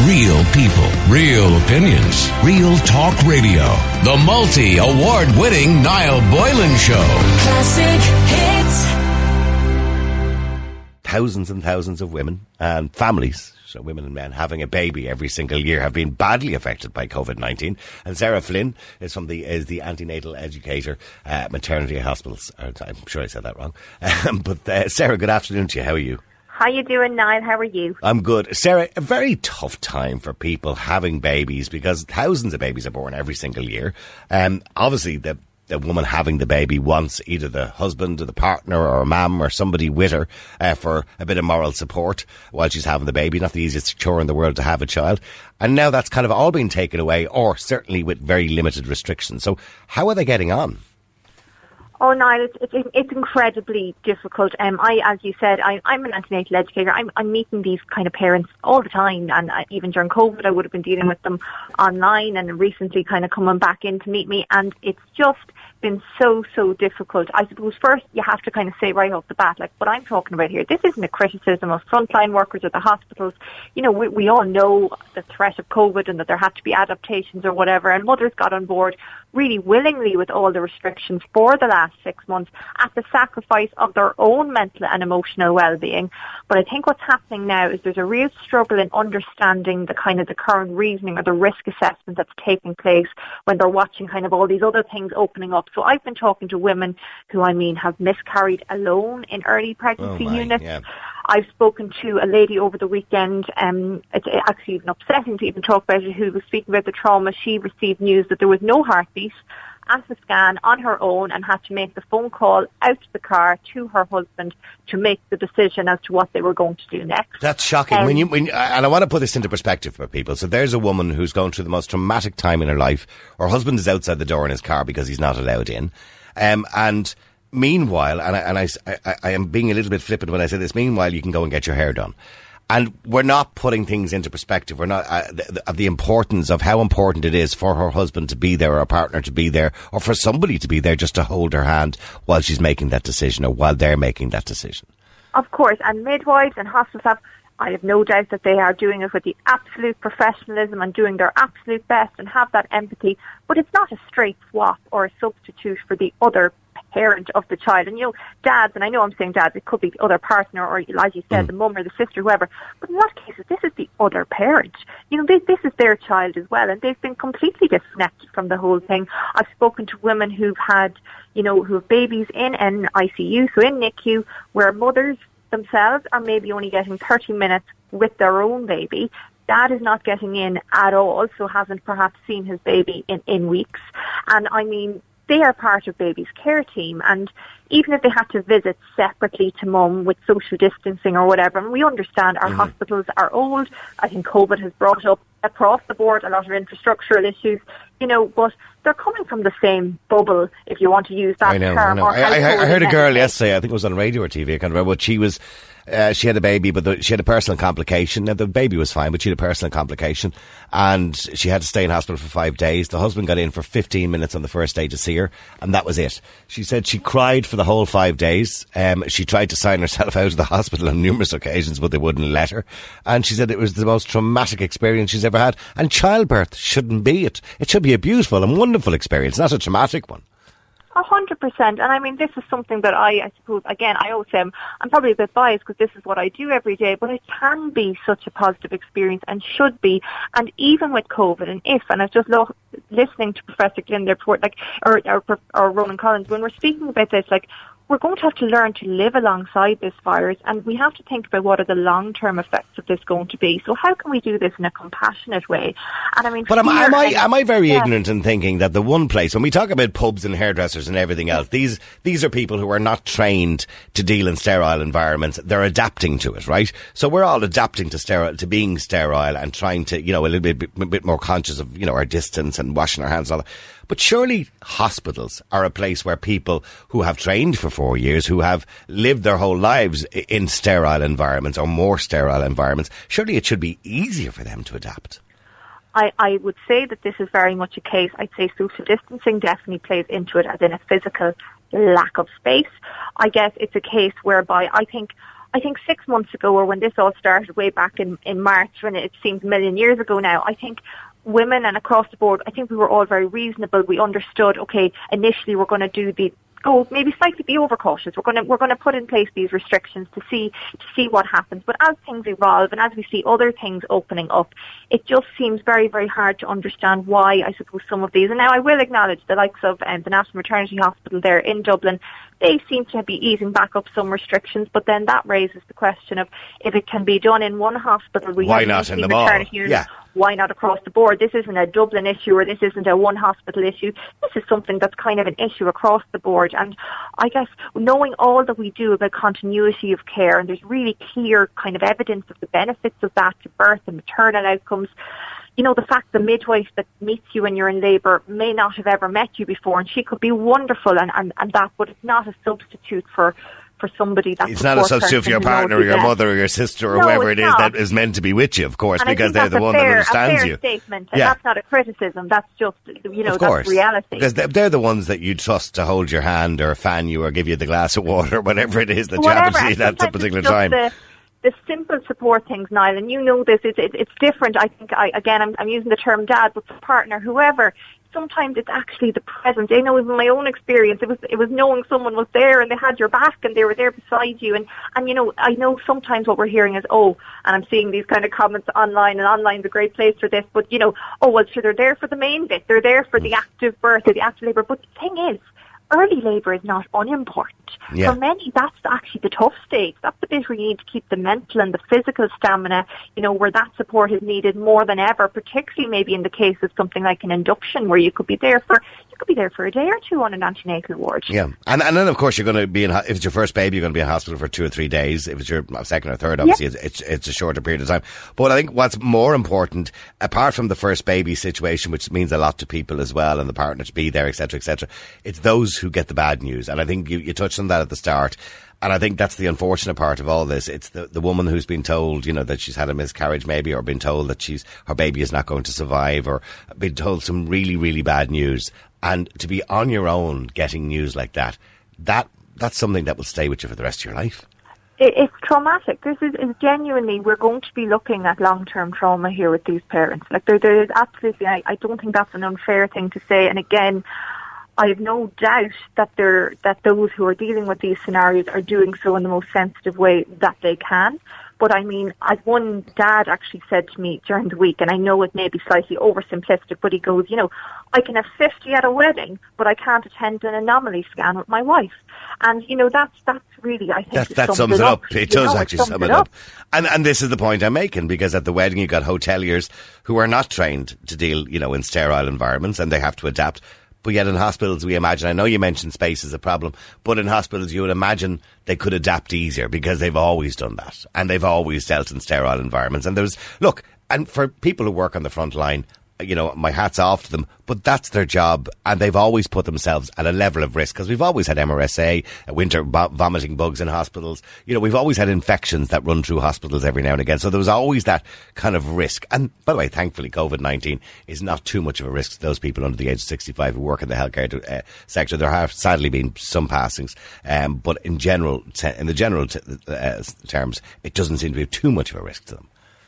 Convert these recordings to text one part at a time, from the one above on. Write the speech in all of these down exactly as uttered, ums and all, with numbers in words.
Real people, real opinions, real talk radio. The multi-award-winning Niall Boylan Show. Classic hits. Thousands and thousands of women and families, so women and men, having a baby every single year have been badly affected by COVID nineteen. And Sarah Flynn is from the is the antenatal educator at Maternity Hospitals. I'm sure I said that wrong. Um, but uh, Sarah, good afternoon to you. How are you? How you doing, Niall? How are you? I'm good. Sarah, a very tough time for people having babies because thousands of babies are born every single year. Um, obviously, the the woman having the baby wants either the husband or the partner or a mum or somebody with her uh, for a bit of moral support while she's having the baby. Not the easiest chore in the world to have a child. And now that's kind of all been taken away, or certainly with very limited restrictions. So how are they getting on? Oh, Niall, it's, it's, it's incredibly difficult. Um, I, as you said, I, I'm an antenatal educator. I'm, I'm meeting these kind of parents all the time, and I, even during COVID, I would have been dealing with them online, and recently kind of coming back in to meet me, and it's just been so, so difficult. I suppose first you have to kind of say right off the bat, like what I'm talking about here, this isn't a criticism of frontline workers at the hospitals. You know, we, we all know the threat of COVID and that there had to be adaptations or whatever, and mothers got on board really willingly with all the restrictions for the last six months at the sacrifice of their own mental and emotional well-being. But I think what's happening now is there's a real struggle in understanding the kind of the current reasoning or the risk assessment that's taking place when they're watching kind of all these other things opening up. So I've been talking to women who, I mean, have miscarried alone in early pregnancy oh my, units. Yeah. I've spoken to a lady over the weekend, um, it's actually even upsetting to even talk about it, who was speaking about the trauma. She received news that there was no heartbeat at the scan on her own and had to make the phone call out to the car to her husband to make the decision as to what they were going to do next. That's shocking. Um, when you, when, and I want to put this into perspective for people. So there's a woman who's going through the most traumatic time in her life. Her husband is outside the door in his car because he's not allowed in. Um, and meanwhile, and, I, and I, I, I am being a little bit flippant when I say this, meanwhile you can go and get your hair done. And we're not putting things into perspective. We're not uh, the, the, of the importance of how important it is for her husband to be there, or a partner to be there, or for somebody to be there just to hold her hand while she's making that decision, or while they're making that decision. Of course, and midwives and hospital staff, I have no doubt that they are doing it with the absolute professionalism and doing their absolute best and have that empathy. But it's not a straight swap or a substitute for the other parent of the child. And, you know, dads, and I know I'm saying dads, it could be the other partner or, as you said, mm. the mum or the sister, whoever. But in what cases, this is the other parent. You know, this, this is their child as well, and they've been completely disconnected from the whole thing. I've spoken to women who've had, you know, who have babies in an I C U, so in N I C U, where mothers themselves are maybe only getting thirty minutes with their own baby. Dad is not getting in at all, so hasn't perhaps seen his baby in, in weeks. And I mean, they are part of baby's care team, and even if they had to visit separately to mum with social distancing or whatever, and we understand our mm-hmm. hospitals are old. I think COVID has brought up across the board a lot of infrastructural issues, you know, but they're coming from the same bubble, if you want to use that I know, term. I know. Or I, I, I heard a girl medication. yesterday, I think it was on radio or T V, I can't remember, but she was, uh, she had a baby, but the, she had a personal complication. Now, the baby was fine, but she had a personal complication, and she had to stay in hospital for five days. The husband got in for fifteen minutes on the first day to see her, and that was it. She said she cried for the whole five days. Um, she tried to sign herself out of the hospital on numerous occasions, but they wouldn't let her. And she said it was the most traumatic experience she's ever had. And childbirth shouldn't be it. It should be a beautiful and wonderful experience, not a traumatic one. A hundred percent. And I mean, this is something that I, I suppose, again, I always say I'm, I'm probably a bit biased because this is what I do every day, but it can be such a positive experience and should be. And even with COVID and if, and I was just lo- listening to Professor Glyn there before, like, or, or, or Ronan Collins, when we're speaking about this, like, we're going to have to learn to live alongside this virus, and we have to think about what are the long-term effects of this going to be. So how can we do this in a compassionate way? And I mean, but am, am I and, am I very yeah. ignorant in thinking that the one place, when we talk about pubs and hairdressers and everything else, these these are people who are not trained to deal in sterile environments. They're adapting to it, right? So we're all adapting to sterile, to being sterile and trying to, you know, a little bit, a bit more conscious of, you know, our distance and washing our hands and all that. But surely hospitals are a place where people who have trained for four years, who have lived their whole lives in sterile environments or more sterile environments, surely it should be easier for them to adapt. I, I would say that this is very much a case. I'd say social distancing definitely plays into it, as in a physical lack of space. I guess it's a case whereby I think I think six months ago, or when this all started way back in, in March, when it seems a million years ago now, I think women and across the board, I think we were all very reasonable. We understood, okay, initially we're going to do the go maybe slightly be overcautious. We're going to we're going to put in place these restrictions to see to see what happens. But as things evolve and as we see other things opening up, it just seems very very hard to understand why, I suppose, some of these. And now I will acknowledge the likes of um, the National Maternity Hospital there in Dublin. They seem to be easing back up some restrictions, but then that raises the question of if it can be done in one hospital. We why have not in them all? Yeah. Why not across the board? This isn't a Dublin issue, or this isn't a one hospital issue. This is something that's kind of an issue across the board. And I guess knowing all that we do about continuity of care, and there's really clear kind of evidence of the benefits of that to birth and maternal outcomes. You know, the fact the midwife that meets you when you're in labour may not have ever met you before, and she could be wonderful and, and, and that, but it's not a substitute for for somebody that's it's not a substitute for your partner or your mother or your sister or no, whoever it is not. that is meant to be with you, of course, and because they're the one fair, that understands a fair you. Statement, and yeah. that's not a criticism. That's just, you know, of course, that's reality. Because they're the ones that you trust to hold your hand or fan you or give you the glass of water, whatever it is that Whatever. you have to see at that particular time. The, the simple support things, Niall, and you know this, it's, it's, it's different. I think, I, again, I'm, I'm using the term dad, but partner, whoever. Sometimes it's actually the present. I know in my own experience, it was it was knowing someone was there and they had your back and they were there beside you. And, and you know, I know sometimes what we're hearing is, oh, and I'm seeing these kind of comments online, and online's a great place for this, but, you know, oh, well, sure, they're there for the main bit. They're there for the active birth or the active labour. But the thing is, early labour is not unimportant. Yeah. For many, that's actually the tough stage. That's the bit where you need to keep the mental and the physical stamina, you know, where that support is needed more than ever, particularly maybe in the case of something like an induction where you could be there for you could be there for a day or two on an antenatal ward. Yeah, and and then of course you're going to be in, if it's your first baby, you're going to be in hospital for two or three days. If it's your second or third, obviously yeah. it's, it's it's a shorter period of time. But I think what's more important, apart from the first baby situation, which means a lot to people as well, and the partner to be there, et cetera, et cetera, it's those who get the bad news. And I think you, you touched on that at the start. And I think that's the unfortunate part of all this. It's the, the woman who's been told, you know, that she's had a miscarriage maybe, or been told that she's her baby is not going to survive, or been told some really, really bad news. And to be on your own getting news like that, that that's something that will stay with you for the rest of your life. It, it's traumatic. This is, is genuinely, we're going to be looking at long-term trauma here with these parents. Like there, there is absolutely, I, I don't think that's an unfair thing to say. And again, I have no doubt that they're, that those who are dealing with these scenarios are doing so in the most sensitive way that they can. But I mean, as one dad actually said to me during the week, and I know it may be slightly oversimplistic, but he goes, you know, I can have fifty at a wedding, but I can't attend an anomaly scan with my wife. And, you know, that's that's really, I think, that, that sums it up. It does actually sum it up. And and this is the point I'm making, because at the wedding you got hoteliers who are not trained to deal, you know, in sterile environments, and they have to adapt. But yet in hospitals, we imagine, I know you mentioned space is a problem, but in hospitals you would imagine they could adapt easier because they've always done that. And they've always dealt in sterile environments. And there's, look, and for people who work on the front line, you know, my hat's off to them, but that's their job, and they've always put themselves at a level of risk, because we've always had M R S A, winter bo- vomiting bugs in hospitals. You know, we've always had infections that run through hospitals every now and again, so there was always that kind of risk. And by the way, thankfully COVID nineteen is not too much of a risk to those people under the age of sixty-five who work in the healthcare uh, sector. There have sadly been some passings, um, but in general, in the general t- uh, terms, it doesn't seem to be too much of a risk to them.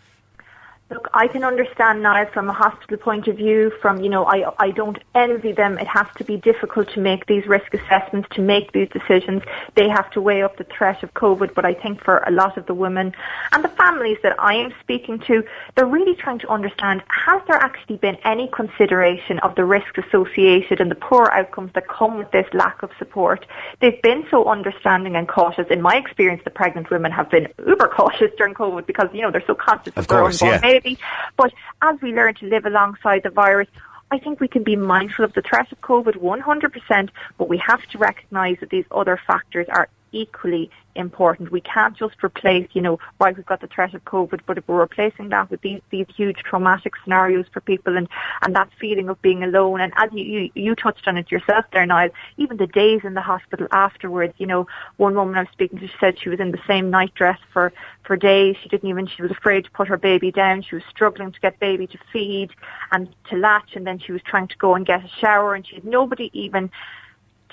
Look, I can understand now from a hospital point of view, from, you know, I I don't envy them. It has to be difficult to make these risk assessments, to make these decisions. They have to weigh up the threat of COVID, but I think for a lot of the women and the families that I am speaking to, they're really trying to understand, has there actually been any consideration of the risks associated and the poor outcomes that come with this lack of support? They've been so understanding and cautious. In my experience, the pregnant women have been uber cautious during COVID because, you know, they're so conscious of, of their course, own yeah. baby. But as we learn to live alongside the virus, I think we can be mindful of the threat of COVID one hundred percent, but we have to recognise that these other factors are equally important. We can't just replace, you know, right, we've got the threat of COVID, but if we're replacing that with these these huge traumatic scenarios for people, and, and that feeling of being alone, and as you, you, you touched on it yourself there, Niall, even the days in the hospital afterwards, you know, one woman I was speaking to said she was in the same night dress for, for days. She didn't even, she was afraid to put her baby down. She was struggling to get baby to feed and to latch, and then she was trying to go and get a shower, and she had nobody even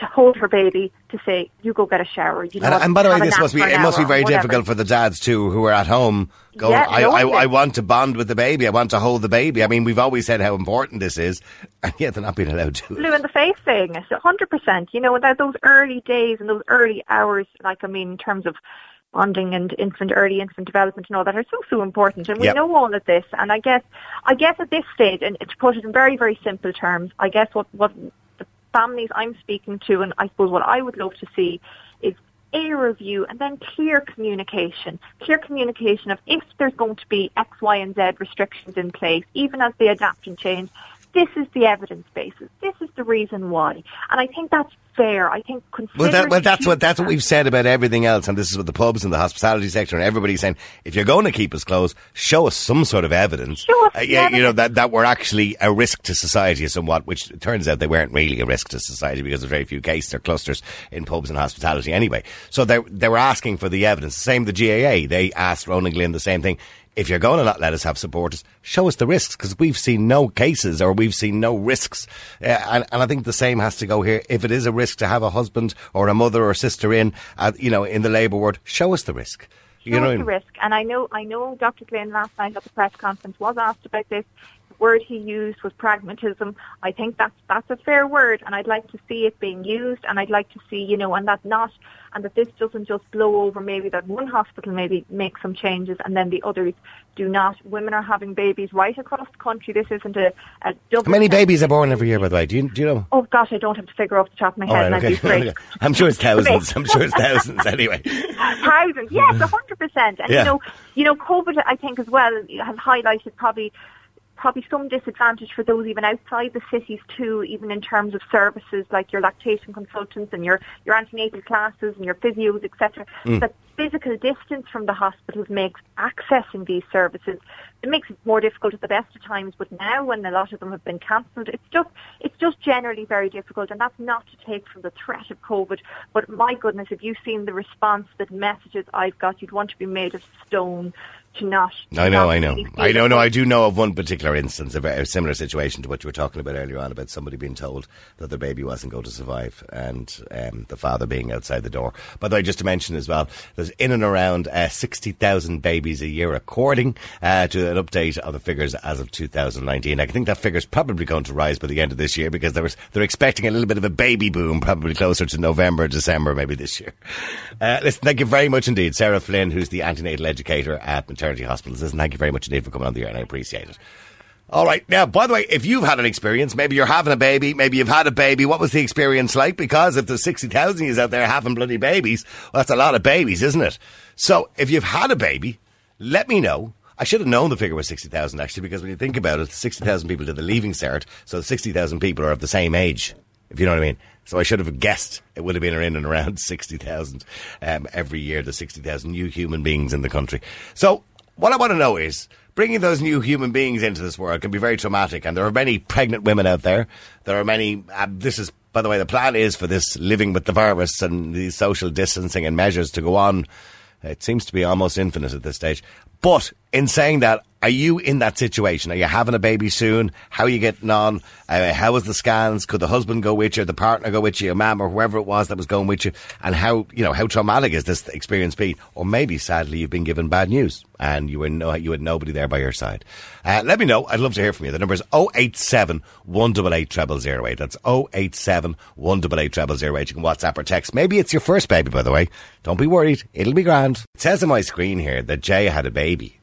to hold her baby, to say, you go get a shower. You know, and, and by the way, this must be, it must be very whatever. difficult for the dads too, who are at home going, Yeah, I, I, lonely. I want to bond with the baby. I want to hold the baby. I mean, we've always said how important this is, and yet they're not being allowed to. Blue in the face saying it, one hundred percent. You know, and that those early days and those early hours, like, I mean, in terms of bonding and infant, early infant development and all that are so, so important. And we Yep. know all of this. And I guess, I guess at this stage, and to put it in very, very simple terms, I guess what, what the families I'm speaking to, and I suppose what I would love to see is a review and then clear communication. Clear communication of if there's going to be X, Y, and Z restrictions in place, even as they adapt and change, this is the evidence basis. This is the reason why. And I think that's fair. I think Well, that, well, considering that's what that's what we've said about everything else, and this is what the pubs and the hospitality sector and everybody's saying. If you're going to keep us closed, show us some sort of evidence. Show us uh, the yeah, you know evidence. that that we're actually a risk to society somewhat. Which it turns out they weren't really a risk to society because there's very few cases or clusters in pubs and hospitality anyway. So they they were asking for the evidence. Same the G A A. They asked Ronan Glynn the same thing. If you're going to not let us have supporters, show us the risks, because we've seen no cases or we've seen no risks. Uh, and, and I think the same has to go here. If it is a risk to have a husband or a mother or sister in, uh, you know, in the labour ward, show us the risk. You Show know, us the risk. And I know, I know Doctor Glynn last night at the press conference was asked about this. The word he used was pragmatism. I think that's, that's a fair word, and I'd like to see it being used, and I'd like to see, you know, and that not, and that this doesn't just blow over, maybe that one hospital maybe makes some changes and then the others do not. Women are having babies right across the country. This isn't a, a double... how many babies are born every year, by the way? Do you, do you know? Oh gosh, I don't have to figure off the top of my All head, right, and I'd okay. be afraid. I'm sure it's thousands. I'm sure it's thousands anyway. Thousands, yes, a hundred percent. And Yeah. you know, you know, COVID, I think as well has highlighted probably probably some disadvantage for those even outside the cities too, even in terms of services like your lactation consultants and your your antenatal classes and your physios, et cetera. Mm. That physical distance from the hospitals makes accessing these services, it makes it more difficult at the best of times. But now, when a lot of them have been cancelled, it's just it's just generally very difficult. And that's not to take from the threat of COVID. But my goodness, if you've seen the response, the messages I've got, you'd want to be made of stone to not. I know, not I know. really feel I know, it. no, I do know of one particular instance, a very similar situation to what you were talking about earlier on, about somebody being told that their baby wasn't going to survive, and um, the father being outside the door. By the way, just to mention as well, there's in and around uh, sixty thousand babies a year, according uh, to an update of the figures as of two thousand nineteen. I think that figure's probably going to rise by the end of this year, because there was, they're expecting a little bit of a baby boom, probably closer to November, December, maybe this year. Uh, listen, thank you very much indeed, Sarah Flynn, who's the antenatal educator at Maternity Hospitals. Listen, thank you very much indeed for coming on the air, and I appreciate it. All right. Now, by the way, if you've had an experience, maybe you're having a baby, maybe you've had a baby, what was the experience like? Because if there's sixty thousand of you out there having bloody babies, well, that's a lot of babies, isn't it? So if you've had a baby, let me know. I should have known the figure was sixty thousand, actually, because when you think about it, sixty thousand people did the Leaving Cert, so sixty thousand people are of the same age, if you know what I mean. So I should have guessed it would have been in and around sixty thousand um, every year, the sixty thousand new human beings in the country. So what I want to know is, bringing those new human beings into this world can be very traumatic, and there are many pregnant women out there. There are many, uh, this is, by the way, the plan is for this living with the virus and these social distancing and measures to go on. It seems to be almost infinite at this stage. But in saying that, are you in that situation? Are you having a baby soon? How are you getting on? Uh, how was the scans? Could the husband go with you, the partner go with you, your mum or whoever it was that was going with you? And how, you know, how traumatic is this experience been? Or maybe, sadly, you've been given bad news and you were no, you had nobody there by your side. Uh, let me know. I'd love to hear from you. The number is oh eight seven, one eight eight, zero zero zero eight. That's oh eight seven, one eight eight, zero zero zero eight. You can WhatsApp or text. Maybe it's your first baby, by the way. Don't be worried. It'll be grand. It says on my screen here that Jay had a baby.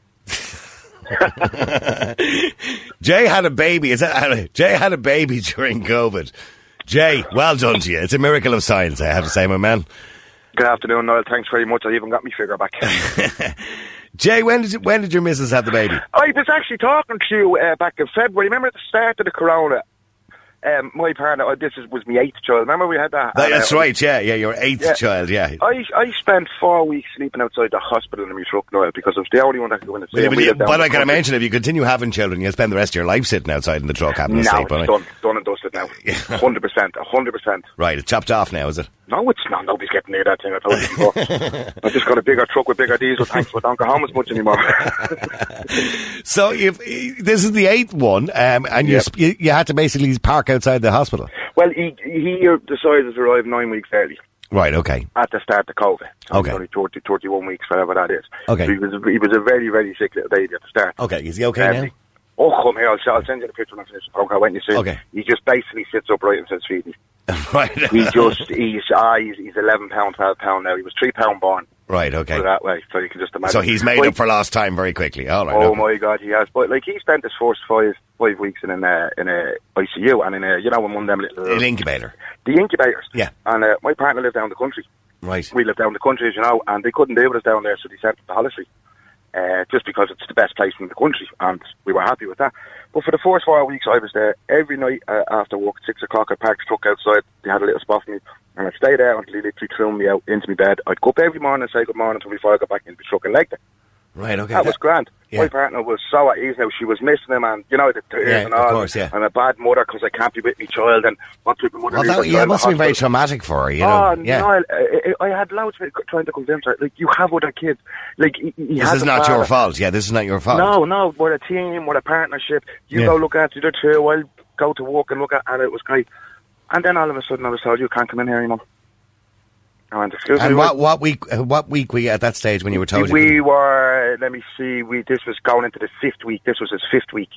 Jay had a baby. Is that, Jay had a baby during COVID. Jay, well done to you. It's a miracle of science, I have to say, my man. Good afternoon, Noel. Thanks very much. I even got my figure back. Jay, when did you, when did your missus have the baby? I was actually talking to you uh, back in February. Remember at the start of the corona? Um, my partner, oh, this is, was my eighth child. Remember we had that? that that's uh, right, yeah, yeah, your eighth yeah. child, yeah. I I spent four weeks sleeping outside the hospital in my truck, Noel, because I was the only one that could go in and But, stay. but, you, but I can imagine if you continue having children, you'll spend the rest of your life sitting outside in the truck having a now sleep. it's Right? done, done and dusted now. one hundred percent, one hundred percent. Right, it's chopped off now, is it? No, it's not. Nobody's getting near that thing. I told you before. I just got a bigger truck with bigger diesel tanks, but I don't go home as much anymore. So you've, this is the eighth one, um, and Yep. you, you you had to basically park outside the hospital. Well, he he decided to arrive nine weeks early. Right, okay. At the start of COVID. So Okay. only thirty, thirty-one weeks, whatever that is. Okay. So he was, he was a very, very sick little baby at the start. Okay, is he okay Um, now? Oh, come here, I'll, I'll send you the picture when I finish the program. When you see him. Okay. He just basically sits upright and says, feed me. Right. He just, he's, ah, he's, he's eleven pounds, twelve pounds now. He was three pounds born. Right, Put okay. it that way, so you can just imagine. So he's made But- up for lost time very quickly. All right. Oh okay. my God, he has. But like he spent his first five five weeks in an uh, in a I C U and in a you know in one of them little An incubator. the incubators. Yeah. And uh, my partner lived down the country. Right. We lived down the country, as you know, and they couldn't deal with us down there, so they sent us to Hollis Street. Uh, just because it's the best place in the country, and we were happy with that. But for the first four weeks, I was there every night uh, after work at six o'clock. I parked the truck outside. They had a little spot for me, and I'd stay there until he literally threw me out into my bed. I'd go up every morning and say good morning to me before I got back into the truck and legged it. Right, okay. That was grand. Yeah. My partner was so at ease now. She was missing him, and you know the tears Yeah, and of all. course, yeah. I'm a bad mother because I can't be with my child. And what type of mother? Well, is that, a yeah, child it must in have been very hospital? traumatic for her, you know. Oh, yeah. Niall, I, I I had loads of people trying to convince her, like, you have other kids. Like, he, he This has is a not your father. fault. Yeah, this is not your fault. No, no, we're a team, we're a partnership. You Yeah. go look after the other two, I'll go to work and look at, and it was great. And then all of a sudden I was told, you can't come in here anymore. I went, excuse And me. what, what week uh, What week were you at that stage when you were told you we couldn't- were, let me see, we this was going into the fifth week. This was his fifth week.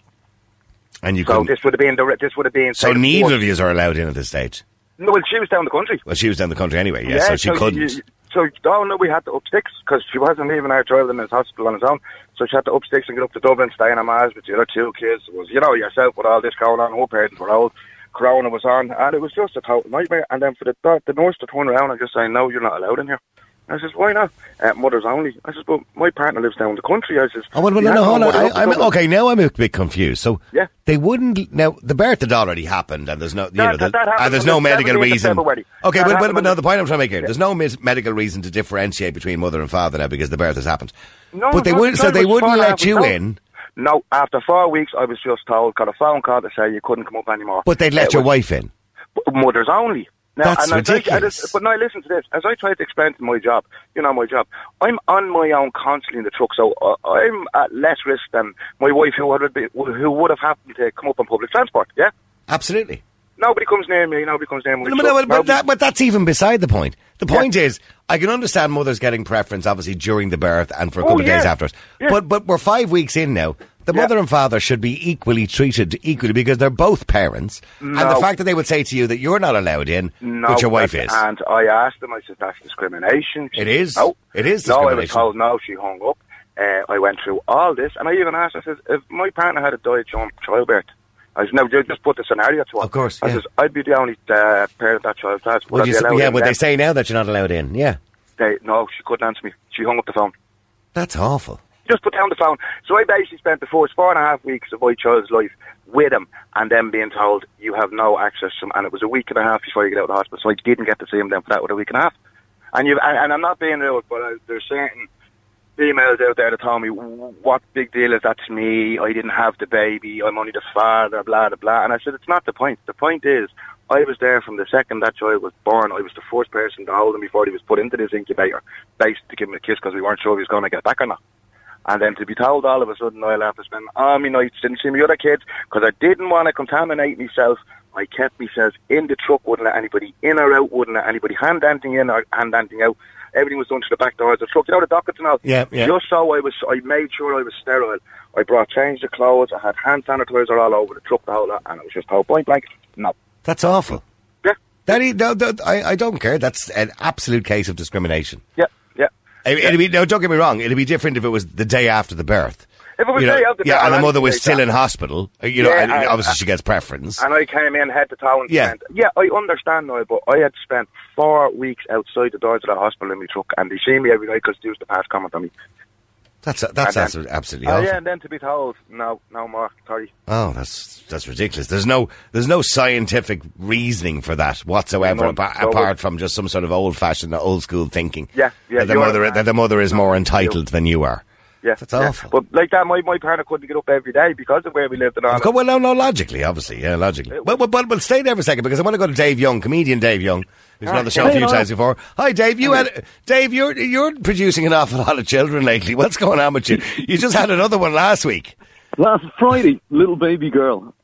And you So couldn't... this would have been, the, this would have been... So say, the neither fourth. of you are allowed in at this stage? No, well, she was down the country. Well, she was down the country anyway, yeah, so she couldn't. You, so, oh no, we had to up sticks because she wasn't leaving our child in his hospital on his own. So she had to up sticks and get up to Dublin, stay in a mass with the other two kids. It was, you know, yourself with all this going on. Her parents were old. Corona was on, and it was just a total nightmare. And then for the the nurse to turn around and just say, "No, you're not allowed in here." I says, "Why not? Uh, mothers only." I says, "But my partner lives down the country." I says, Oh, well, well "You no, have no, hold on. mother I, up in I'm, Dublin." okay, now I'm a bit confused. So Yeah. they wouldn't... Now, the birth had already happened, and there's no... You That- know, that- the- that happened and there's on no the medical seventeenth of reason... February. Okay, That but, but, happened but on no, the- the point I'm trying to make here, there's no mis- medical reason to differentiate between mother and father now because the birth has happened. No, but they no, wouldn't... no, So it they was wouldn't four and a let half you weeks out. in, No, after four weeks, I was just told, got a phone call to say you couldn't come up anymore. but they'd let It your was- wife in. Mothers only. Now, That's and I tried- I ridiculous. just- but now listen to this. As I tried to explain to my job, you know my job, I'm on my own constantly in the truck, so uh, I'm at less risk than my wife who would, be, who would have happened to come up on public transport, yeah? Absolutely. Nobody comes near me, nobody comes near me. No, but, no, but, but, that, but that's even beside the point. The point is, I can understand mothers getting preference, obviously, during the birth and for a Oh, couple of days yeah. afterwards. Yeah. But but we're five weeks in now. The Yeah. mother and father should be equally treated equally because they're both parents. And the No. fact that they would say to you that you're not allowed in, No, but your wife that- is. And I asked them, I said, that's discrimination. It is. No. It is No, I was discrimination. told no, she hung up. Uh, I went through all this, and I even asked, I said, if my partner had a died during childbirth, I said, no, you just put the scenario to her. Of course, I yeah. says, I'd be the only uh, parent that child has. Would Would I you be say- allowed yeah, in but then? they say now that you're not allowed in. Yeah. They, no, she couldn't answer me. She hung up the phone. That's awful. Just put down the phone. So I basically spent the first four and a half weeks of my child's life with him, and then being told you have no access to him. And it was a week and a half before you get out of the hospital, so I didn't get to see him then for that with a week and a half. And you, and, and I'm not being rude, but uh, there's certain females out there that told me, what big deal is that to me? I didn't have the baby. I'm only the father. Blah blah blah. And I said, it's not the point. The point is, I was there from the second that child was born. I was the first person to hold him before he was put into this incubator, basically to give him a kiss because we weren't sure if he was going to get back or not. And then to be told all of a sudden I'll have to spend all my nights, didn't see my other kids, because I didn't want to contaminate myself. I kept myself in the truck, wouldn't let anybody in or out, wouldn't let anybody hand anything in or hand anything out. Everything was done to the back doors of the truck. You know the dockets and all? Yeah, yeah. Just so I was, I made sure I was sterile. I brought changed the clothes, I had hand sanitizer all over the truck, the whole lot, and it was just told point blank, no. That's awful. Yeah, That is, no, no, I, I don't care. That's an absolute case of discrimination. yeah, yeah. It, it'd be, no, don't get me wrong. It'd be different if it was the day after the birth. If it was You know, day after yeah, that, and the I'd mother was say still that. in hospital. uh, You know, Yeah, and I- obviously she gets preference. And I came in head to toe and Yeah. spent, yeah, I understand now, but I had spent four weeks outside the doors of the hospital in my truck, and they see me every night because they used to pass comment on me. That's that's And then- absolutely, absolutely Oh awful. yeah, and then to be told, no, no more, sorry. Oh, that's that's ridiculous. There's no there's no scientific reasoning for that whatsoever, None. apa- No, apart from just some sort of old fashioned, old school thinking. Yeah, yeah, That the you're- mother that the mother is more entitled than you are. Yeah, That's yeah. awful. But like that, my, my partner couldn't get up every day because of where we lived and all. Of course, well, no, no, logically, obviously, yeah, logically. But, but, but, but stay there for a second because I want to go to Dave Young, comedian Dave Young, who's been on the show a Hey, few hello. times before. Hi, Dave. You had Dave. You're you're producing an awful lot of children lately. What's going on with you? You just had another one last week. Last Friday, little baby girl.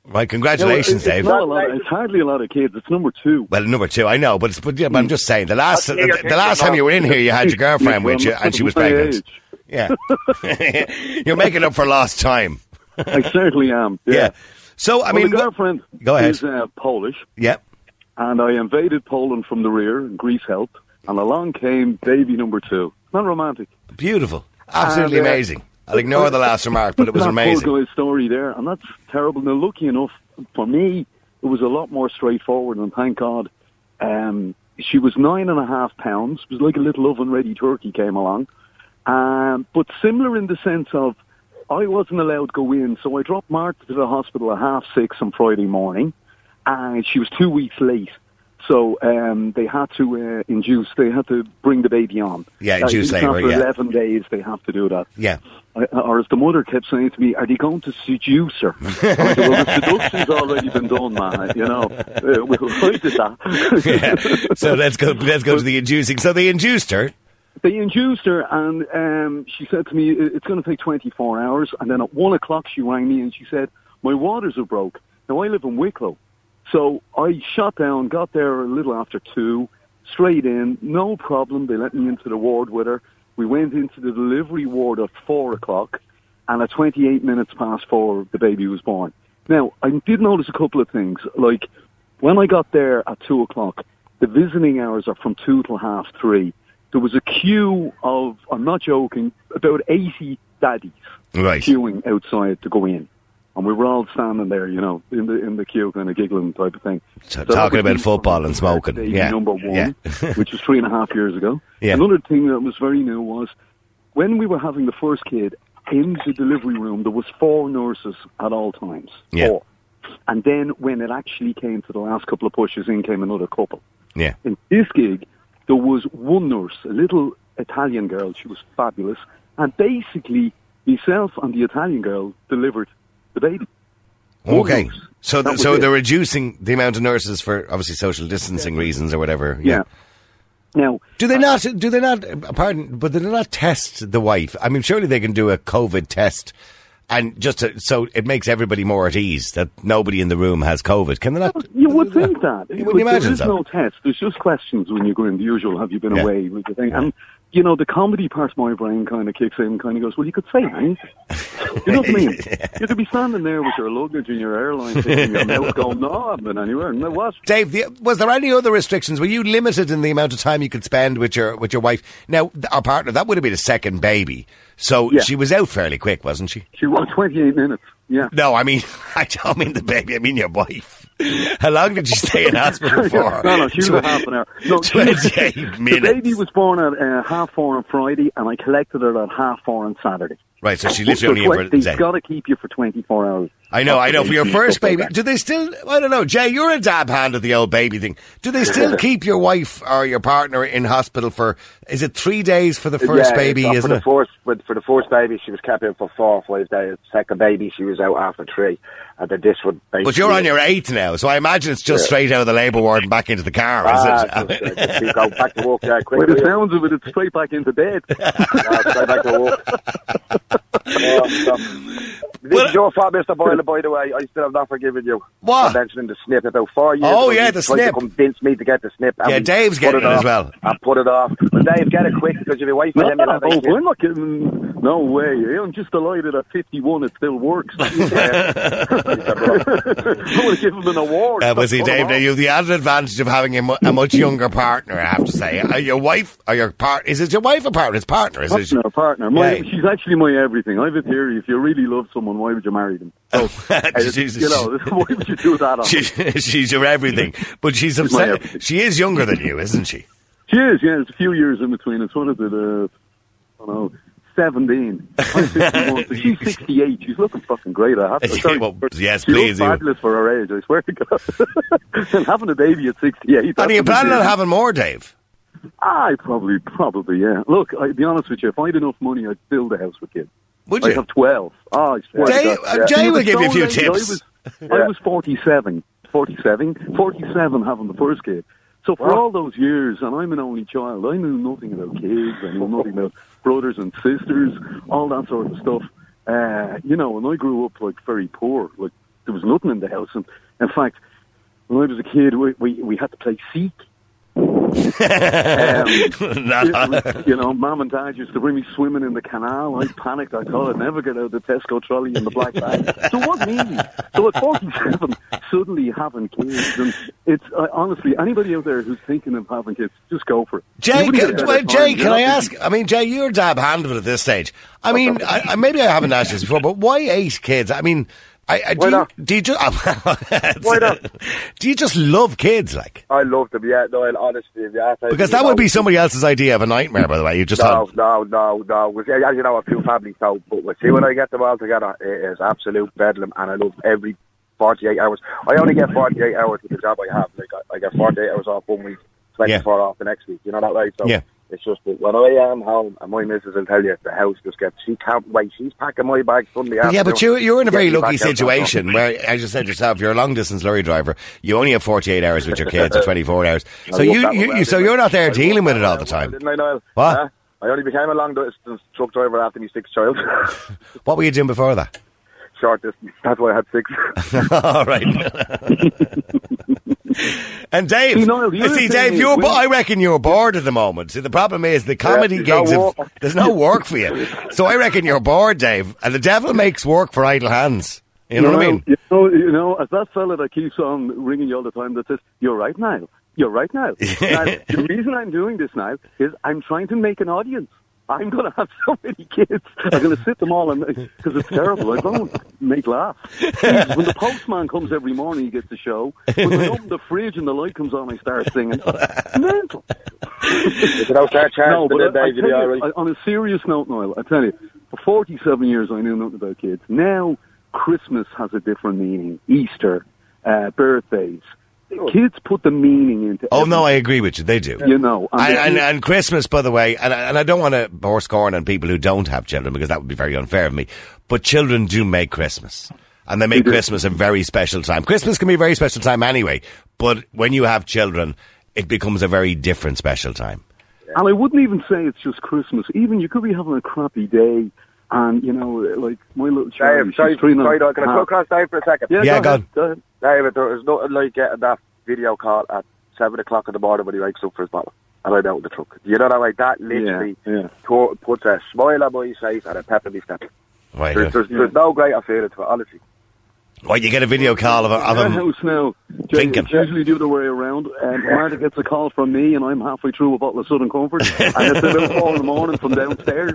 Right, congratulations, no, it's, Dave. It's, not a lot, it's hardly a lot of kids. It's number two. Well, number two, I know, but, it's, but, yeah, but I'm just saying, the last the, the last time you were in here, you had your girlfriend with you, and she was pregnant. Yeah. You're making up for lost time. I certainly am. Yeah. yeah. So, I well, mean... the girlfriend go ahead. is uh, Polish. Yeah. And I invaded Poland from the rear, and Greece helped, and along came baby number two. Not romantic. Beautiful. Absolutely and, uh, amazing. I'll ignore the last remark, but it was that amazing. Poor guy's story there, and that's terrible. Now, lucky enough, for me, it was a lot more straightforward, and thank God. Um, she was nine and a half pounds. It was like a little oven-ready turkey came along. Um, but similar in the sense of, I wasn't allowed to go in, so I dropped Martha to the hospital at half six on Friday morning, and she was two weeks late. So um, they had to uh, induce, they had to bring the baby on. Yeah, induce uh, labour, after yeah. eleven days, they have to do that. Yeah. I, or as the mother kept saying to me, are they going to seduce her? I said, well, the seduction's already been done, man, you know. Uh, we'll fight it that. yeah. So let's go, let's go to the inducing. So they induced her. They induced her, and um, she said to me, it's going to take twenty-four hours. And then at one o'clock, she rang me, and she said, my waters are broke. Now, I live in Wicklow. So I shot down, got there a little after two, straight in, no problem. They let me into the ward with her. We went into the delivery ward at four o'clock, and at twenty-eight minutes past four, the baby was born. Now, I did notice a couple of things. Like, when I got there at two o'clock, the visiting hours are from two till half three. There was a queue of, I'm not joking, about eighty daddies right. queuing outside to go in. And we were all standing there, you know, in the in the queue, kind of giggling type of thing. So, so talking about football and smoking. Yeah. Number one, yeah. which was three and a half years ago. Yeah. Another thing that was very new was when we were having the first kid, in the delivery room, there was four nurses at all times. Yeah. Four. And then when it actually came to the last couple of pushes, in came another couple. Yeah. In this gig, there was one nurse, a little Italian girl. She was fabulous. And basically, myself and the Italian girl delivered the baby. Okay. So th- so it. they're reducing the amount of nurses for obviously social distancing yeah. reasons or whatever. Yeah. yeah. Now, do they not? Do they not? Pardon, but do they not test the wife? I mean, surely they can do a COVID test, and just to, so it makes everybody more at ease that nobody in the room has COVID. Can they not? You would think that. You would imagine there is so. no test. There's just questions when you go in. The usual, have you been yeah. away? With the thing, and you know, the comedy part of my brain kind of kicks in, kind of goes, well, you could say anything. You know what I mean? yeah. You could be standing there with your luggage and your airline ticket in your mouth going, no, I haven't been anywhere. No, what? Dave, the, was there any other restrictions? Were you limited in the amount of time you could spend with your with your wife? Now, our partner, that would have been a second baby. So yeah. she was out fairly quick, wasn't she? She was twenty-eight minutes, yeah. No, I mean, I don't mean the baby, I mean your wife. How long did you stay in hospital for? no, no, she was a half an hour. No, twenty-eight minutes. The baby was born at uh, half four on Friday, and I collected her at half four on Saturday. Right, so she literally so only in for a day. They've got to keep you for twenty-four hours. I know, I know. For your first baby, do they still, I don't know, Jay, you're a dab hand at the old baby thing. Do they still keep your wife or your partner in hospital for, is it three days for the first yeah, baby, for isn't the it? First, for the first baby, she was kept in for four or five days. Second baby, she was out after three. And then this would basically... But you're on your eighth now, so I imagine it's just yeah. straight out of the labour ward and back into the car, ah, is it? Just, uh, just you go back to work uh, quickly. With the sounds of it, it's straight back into bed. no, straight back to work. oh, so. This well, is your fault, Mister Boylan, by the way. I still have not forgiven you. What? For mentioning the snip about four years Oh, ago, yeah, the snip. To convince me to get the snip. Yeah, Dave's getting it, it as well. I put it off. But Dave, get it quick because you'll be waiting for no, him. No, oh, we're not getting... No way. I'm just delighted at fifty-one it still works. I want to give him an award. Uh, but see, Dave, now you have the added advantage of having a, mu- a much younger partner, I have to say. Uh, your wife, or your partner, is it your wife or partner? It's partner, is partner, it? Partner. My, yeah. She's actually my everything. I have a theory. If you really love someone, why would you marry them? So, you know, why would you do that on she, She's your everything. But she's, she's upset. She is younger than you, isn't she? She is, yeah. There's a few years in between. It's what is it, uh, I don't know, seventeen. I'm fifty-one, so she's sixty-eight. She's looking fucking great. I have to say. Well, yes, she please. Looks fabulous for her age, I swear to God. And having a baby at sixty-eight. And are you planning on having more, Dave? I probably, probably, yeah. Look, I'll be honest with you. If I had enough money, I'd build a house with kids. Would you? I have twelve. Oh, I swear Jay, to God. Uh, Jay yeah. will give so you a few late. tips. I was, yeah. I was forty-seven. forty-seven. forty-seven having the first kid. So for all those years, and I'm an only child, I knew nothing about kids, I knew nothing about brothers and sisters, all that sort of stuff. Uh, you know, and I grew up, like, very poor. Like, there was nothing in the house. And in fact, when I was a kid, we we, we had to play Seek. um, it, you know, Mum and Dad used to bring me swimming in the canal. I panicked. I thought I'd never get out of the Tesco trolley in the black bag. So it wasn't easy. So at forty-seven, suddenly having kids, and it's uh, honestly, anybody out there who's thinking of having kids, just go for it. Jay, can, well, Jay, can I ask? I mean, Jay, you're dab handed at this stage. I mean, I, I, maybe I haven't asked this before, but why eight kids? I mean. I, I, do, Why you, not? do you just Why not? do you just love kids, like? I love them, yeah. No, honestly, yeah. Because that would be somebody else's idea of a nightmare, by the way. You just no, had... no, no, no. As you know, a few families, so but we'll see when I get them all together. It is absolute bedlam, and I love every forty-eight hours. I only get forty-eight hours with the job I have. Like I, I get forty-eight hours off one week, twenty-four yeah. off the next week. You know that, right? So yeah. It's just that when I am home, and my missus will tell you, the house just gets, she can't wait. She's packing my bag Sunday afternoon. Yeah, but you, you're in a very lucky back out situation where, as you said yourself, you're a long-distance lorry driver. You only have forty-eight hours with your kids, or twenty-four hours. So I you, love that you, well, you so didn't you're not there I? dealing with it all well, the time. Didn't I, Noel? What? Uh, I only became a long-distance truck driver after my sixth child. What were you doing before that? Short distance. That's why I had six. All right. And Dave, See, Niall, the other see, thing Dave, is you're, when- I reckon you're bored at the moment. See, the problem is the comedy Yeah, there's gigs, no have, work. there's no work for you. So I reckon you're bored, Dave. And the devil makes work for idle hands. You know what I mean? You know, you know, as that fella that keeps on ringing you all the time that says, "You're right now, you're right now." Now, the reason I'm doing this now is I'm trying to make an audience. I'm going to have so many kids. I'm going to sit them all, because it's terrible. I don't make laugh. Jesus, when the postman comes every morning, he gets the show. When I open the fridge and the light comes on, I start singing. Mental. If you don't start charging No, but the I, I day, you'll tell be all you, right. I- on a serious note, Noel, I tell you, for forty-seven years I knew nothing about kids. Now, Christmas has a different meaning. Easter, uh, birthdays. Kids put the meaning into Oh, no, I everything, agree with you. They do. You know. And, they- and, and Christmas, by the way, and, and I don't want to pour scorn on people who don't have children, because that would be very unfair of me, but children do make Christmas. And they make They do. Christmas a very special time. Christmas can be a very special time anyway, but when you have children, it becomes a very different special time. And I wouldn't even say it's just Christmas. Even you could be having a crappy day, and, you know, like my little child, Dave, sorry, she's three and a sorry, Doug, can I half. cut across Dave for a second? Yeah, Yeah, go go ahead. on. Go ahead. David, there is nothing like getting that video call at seven o'clock in the morning when he wakes up for his bottle and I'm out in the truck. You know that, like, that literally Yeah, yeah. to- puts a smile on my face and a pep in my step. Right. There's, there's, there's no greater feeling to it, honestly. Well, you get a video call of, a- of Our him. house now, Jay, Blinking. it's usually the other way around. And Martha gets a call from me, and I'm halfway through a bottle of Southern Comfort, and it's about four in the morning from downstairs.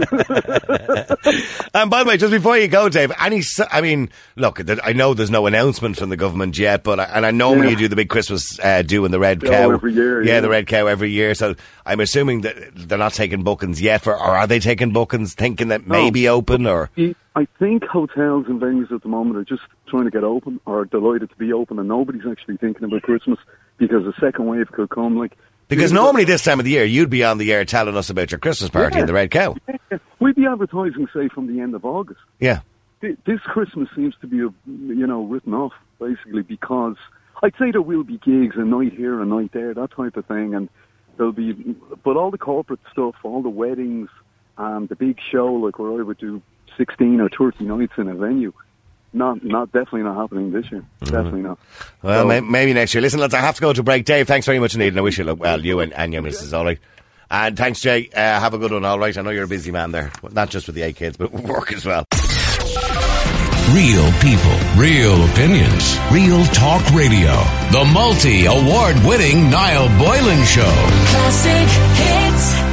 And by the way, just before you go, Dave, any, s- I mean, look, th- I know there's no announcement from the government yet, but I, and I normally Yeah. you do the big Christmas uh, do in the Red Oh, Cow every year, yeah, yeah. the Red Cow every year. So I'm assuming that they're not taking bookings yet, for, or are they taking bookings, thinking that No. maybe open or? I think hotels and venues at the moment are just trying to get open, or delighted to be open, and nobody's actually thinking about Christmas because the second wave could come. Like Because normally this time of the year, you'd be on the air telling us about your Christmas party Yeah. in the Red Cow. we'd be advertising, say, from the end of August. Yeah. Th- This Christmas seems to be, you know, written off, basically, because I'd say there will be gigs, a night here, a night there, that type of thing, and there'll be, but all the corporate stuff, all the weddings, and the big show, like where I would do sixteen or thirty nights in a venue, not, not definitely not happening this year. Definitely not. Well, So- may- maybe next year. Listen, lads, I have to go to break. Dave, thanks very much indeed, and I wish you luck. Well, you and, and your missus, all right. And thanks, Jay. Uh, have a good one, all right. I know you're a busy man there, not just with the eight kids, but with work as well. Real people, real opinions, real talk radio. The multi-award winning Niall Boylan Show. Classic hits.